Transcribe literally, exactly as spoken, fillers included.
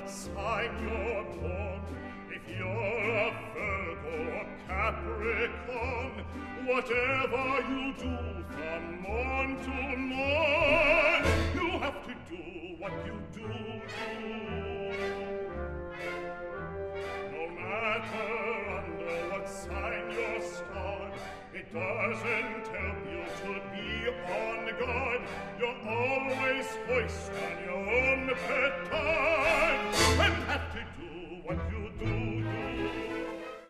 what sign you're born. If you're a Virgo or Capricorn, whatever you do from morn to morn, you have to do what you do. No matter under what sign you're starred, it doesn't help you to be on guard. You're always hoist on your own petard and have to do what you do.